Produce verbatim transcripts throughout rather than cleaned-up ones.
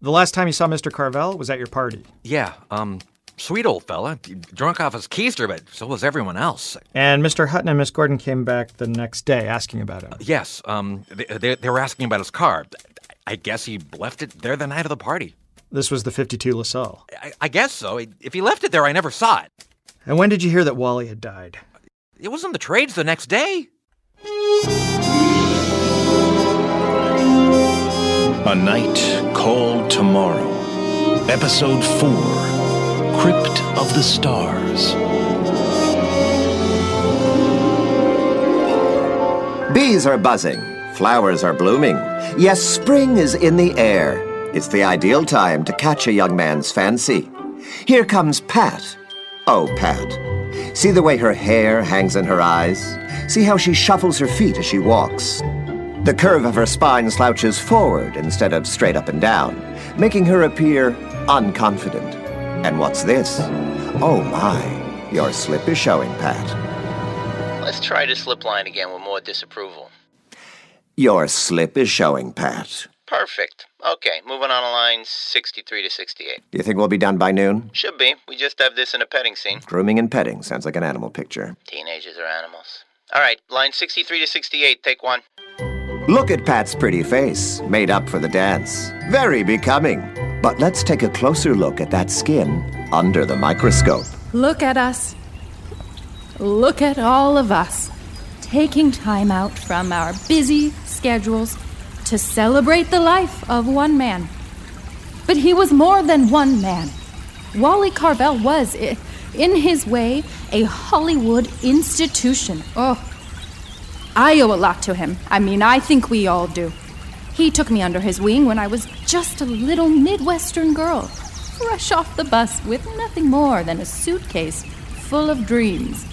The last time you saw Mister Carvel was at your party. Yeah, um, sweet old fella. Drunk off his keister, but so was everyone else. And Mister Hutton and Miss Gordon came back the next day asking about him. Uh, yes, um, they, they, they were asking about his car. I guess he left it there the night of the party. This was the fifty-two LaSalle. I, I guess so. If he left it there, I never saw it. And when did you hear that Wally had died? It was in the trades the next day. A Night Called Tomorrow. Episode four. Crypt of the Stars. Bees are buzzing. Flowers are blooming. Yes, spring is in the air. It's the ideal time to catch a young man's fancy. Here comes Pat. Oh, Pat. See the way her hair hangs in her eyes? See how she shuffles her feet as she walks? The curve of her spine slouches forward instead of straight up and down, making her appear unconfident. And what's this? Oh, my. Your slip is showing, Pat. Let's try the slip line again with more disapproval. Your slip is showing, Pat. Perfect. Okay, moving on to lines sixty-three to sixty-eight. Do you think we'll be done by noon? Should be. We just have this in a petting scene. Grooming and petting sounds like an animal picture. Teenagers are animals. All right, line sixty-three to sixty-eight, take one. Look at Pat's pretty face, made up for the dance. Very becoming. But let's take a closer look at that skin under the microscope. Look at us. Look at all of us. Taking time out from our busy schedules to celebrate the life of one man. But he was more than one man. Wally Carvel was, in his way, a Hollywood institution. Oh, I owe a lot to him. I mean, I think we all do. He took me under his wing when I was just a little Midwestern girl, fresh off the bus with nothing more than a suitcase full of dreams.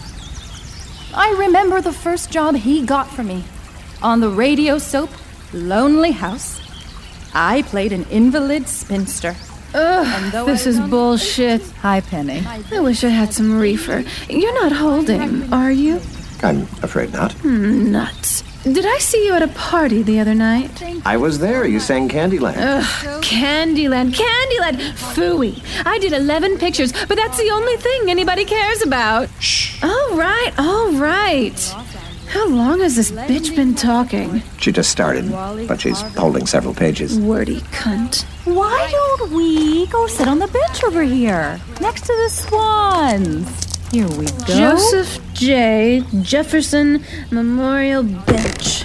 I remember the first job he got for me. On the radio soap, Lonely House, I played an invalid spinster. Ugh, this is bullshit. Hi, Penny. I wish I had some reefer. You're not holding, are you? I'm afraid not. Mm, nuts. Did I see you at a party the other night? I was there. You sang Candyland. Ugh, Candyland, Candyland! Phooey. I did eleven pictures, but that's the only thing anybody cares about. Shh. All right, all right. How long has this bitch been talking? She just started, but she's holding several pages. Wordy cunt. Why don't we go sit on the bench over here, next to the swans? Here we go. Joseph J. Jefferson Memorial Bench.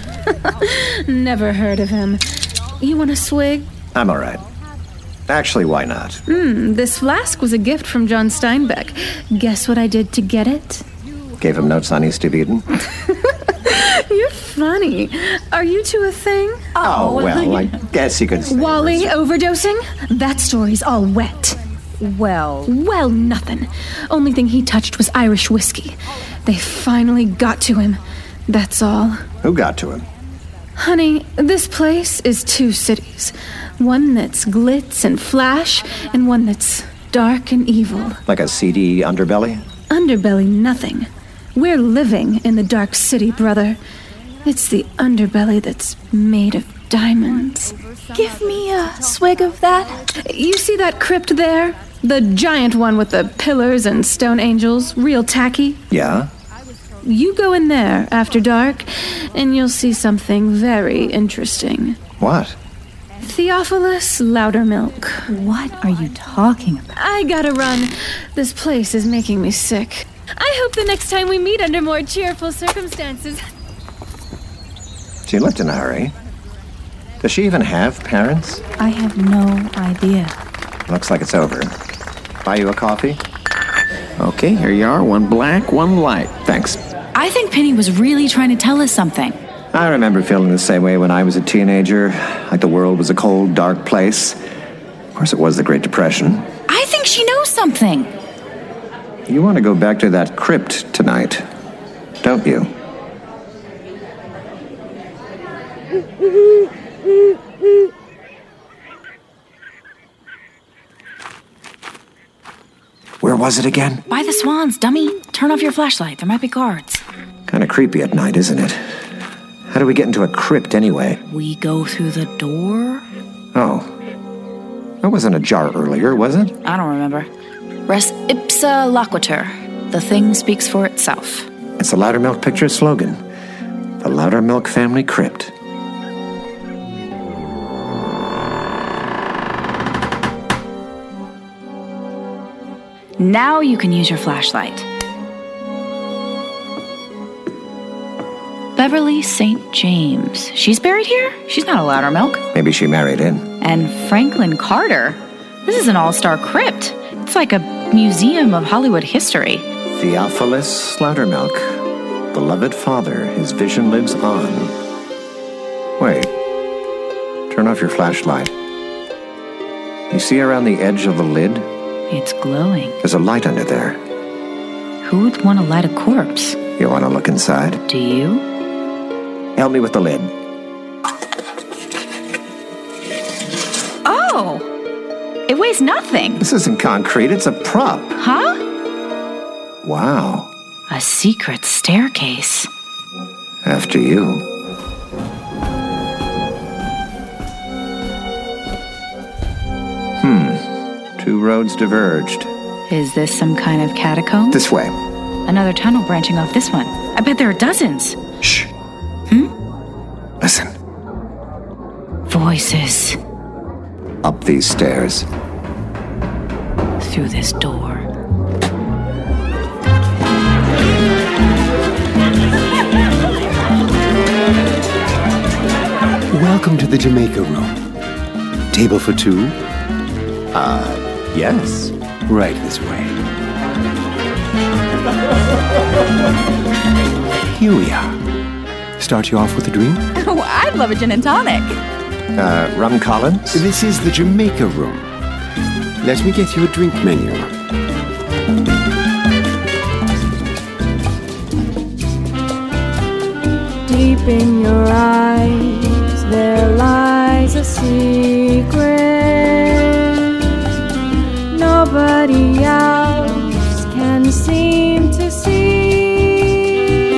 Never heard of him. You want a swig? I'm all right. Actually, why not? Hmm, this flask was a gift from John Steinbeck. Guess what I did to get it? Gave him notes on East of Eden. You're funny. Are you two a thing? Oh, well, I guess you could say. Wally overdosing? That story's all wet. Well... Well, nothing. Only thing he touched was Irish whiskey. They finally got to him. That's all. Who got to him? Honey, this place is two cities. One that's glitz and flash, and one that's dark and evil. Like a seedy underbelly? Underbelly nothing. We're living in the dark city, brother. It's the underbelly that's made of diamonds. Give me a swig of that. You see that crypt there? The giant one with the pillars and stone angels, real tacky? Yeah? You go in there after dark, and you'll see something very interesting. What? Theophilus Loudermilk. What are you talking about? I gotta run. This place is making me sick. I hope the next time we meet under more cheerful circumstances. She left in a hurry. Does she even have parents? I have no idea. Looks like it's over. Buy you a coffee? Okay, here you are. One black, one light. Thanks. I think Penny was really trying to tell us something. I remember feeling the same way when I was a teenager, like the world was a cold, dark place. Of course, it was the Great Depression. I think she knows something. You want to go back to that crypt tonight, don't you? Where was it again? By the swans, dummy. Turn off your flashlight. There might be guards. Kind of creepy at night, isn't it? How do we get into a crypt anyway? We go through the door. Oh. That wasn't a jar earlier, was it? I don't remember. Res ipsa loquitur. The thing speaks for itself. It's the Loudermilk Pictures slogan. The Loudermilk Family Crypt. Now you can use your flashlight. Beverly Saint James. She's buried here? She's not a Loudermilk. Maybe she married in. And Franklin Carter. This is an all-star crypt. It's like a museum of Hollywood history. Theophilus Loudermilk. Beloved father, his vision lives on. Wait. Turn off your flashlight. You see around the edge of the lid? It's glowing. There's a light under there. Who would want to light a corpse? You want to look inside? Do you? Help me with the lid. Oh! It weighs nothing. This isn't concrete, it's a prop. Huh? Wow. A secret staircase. After you. Hmm. Two roads diverged. Is this some kind of catacomb? This way. Another tunnel branching off this one. I bet there are dozens. Shh. Hmm? Listen. Voices. Up these stairs. Through this door. Welcome to the Jamaica room. Table for two? Uh, yes. Right this way. Here we are. Start you off with a drink? Oh, I'd love a gin and tonic. Uh, rum Collins? This is the Jamaica room. Let me get you a drink menu. Deep in your eyes, there lies a secret nobody else can seem to see.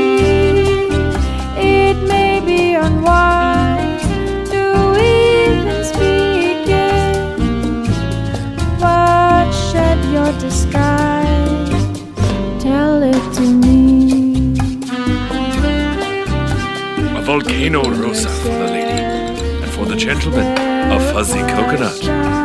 It may be unwise to even speak it, but shed your disguise, tell it to me. A volcano rosa for the lady, and for the gentleman, a fuzzy coconut.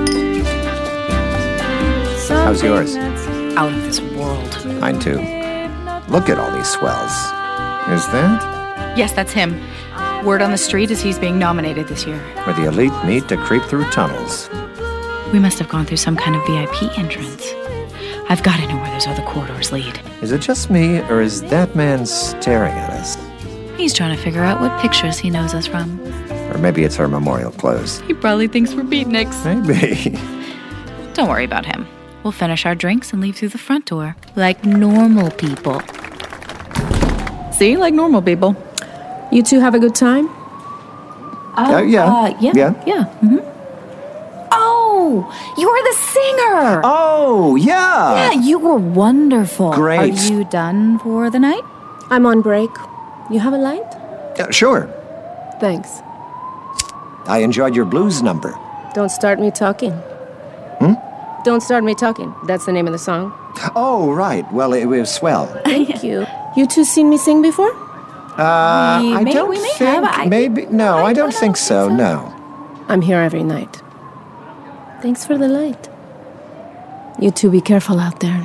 How's yours? Out of this world. Mine too. Look at all these swells. Is that? Yes, that's him. Word on the street is he's being nominated this year. Where the elite meet to creep through tunnels. We must have gone through some kind of V I P entrance. I've got to know where those other corridors lead. Is it just me, or is that man staring at us? He's trying to figure out what pictures he knows us from. Or maybe it's our memorial clothes. He probably thinks we're beatniks. Maybe. Don't worry about him. We'll finish our drinks and leave through the front door. Like normal people. See? Like normal people. You two have a good time? Uh, uh, yeah. Uh, yeah. Yeah. Yeah. Mm-hmm. Oh, you're the singer. Oh, yeah. Yeah, you were wonderful. Great. Are you done for the night? I'm on break. You have a light? Uh, sure. Thanks. I enjoyed your blues number. Don't start me talking. Hmm? Don't start me talking. That's the name of the song. Oh, right. Well, it was swell. Thank you. You two seen me sing before? Uh, we I may, don't we may think. have. I, maybe. No, I, I don't, don't think so. so. No. I'm here every night. Thanks for the light. You two be careful out there.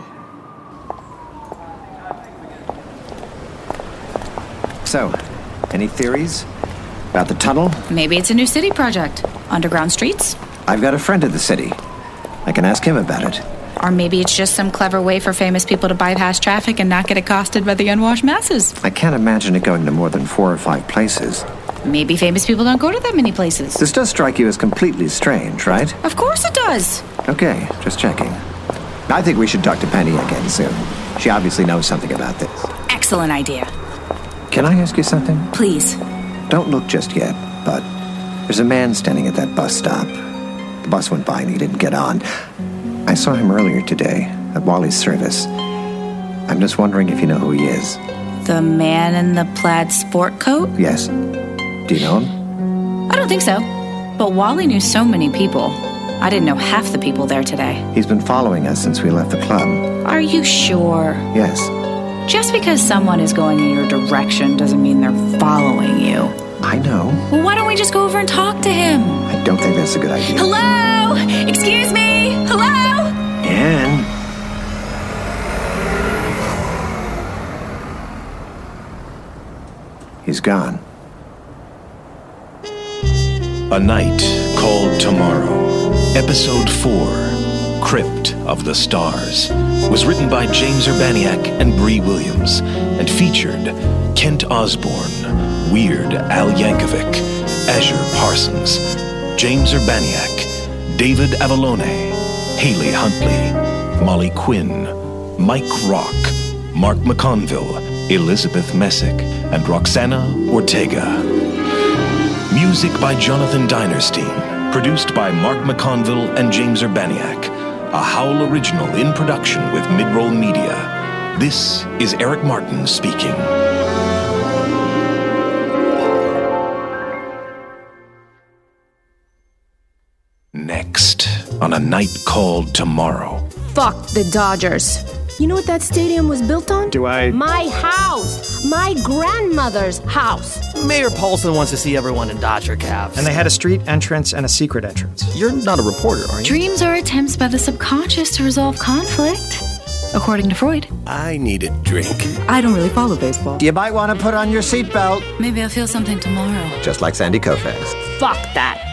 So, any theories about the tunnel? Maybe it's a new city project. Underground streets? I've got a friend in the city. I can ask him about it. Or maybe it's just some clever way for famous people to bypass traffic and not get accosted by the unwashed masses. I can't imagine it going to more than four or five places. Maybe famous people don't go to that many places. This does strike you as completely strange, right? Of course it does. Okay, just checking. I think we should talk to Penny again soon. She obviously knows something about this. Excellent idea. Can I ask you something? Please. Don't look just yet, but there's a man standing at that bus stop. The bus went by and he didn't get on. I saw him earlier today at Wally's service. I'm just wondering if you know who he is. The man in the plaid sport coat? Yes. Do you know him? I don't think so. But Wally knew so many people. I didn't know half the people there today. He's been following us since we left the club. Are you sure? Yes. Just because someone is going in your direction doesn't mean they're following you. I know. Well, why don't we just go over and talk to him? I don't think that's a good idea. Hello? Excuse me? Hello? Anne? He's gone. A Night Called Tomorrow, Episode four, Crypt of the Stars, was written by James Urbaniak and Bree Williams, and featured Kent Osborne, Weird Al Yankovic, Azure Parsons, James Urbaniak, David Avalone, Haley Huntley, Molly Quinn, Mike Rock, Mark McConville, Elizabeth Messick, and Roxana Ortega. Music by Jonathan Dinerstein, produced by Mark McConville and James Urbaniak. A Howl original in production with Midroll Media. This is Eric Martin speaking. Next, on A Night Called Tomorrow. Fuck the Dodgers. You know what that stadium was built on? Do I? My house. My grandmother's house. Mayor Paulson wants to see everyone in Dodger caps. And they had a street entrance and a secret entrance. You're not a reporter, are you? Dreams are attempts by the subconscious to resolve conflict, according to Freud. I need a drink. I don't really follow baseball. You might want to put on your seatbelt. Maybe I'll feel something tomorrow. Just like Sandy Koufax. Fuck that.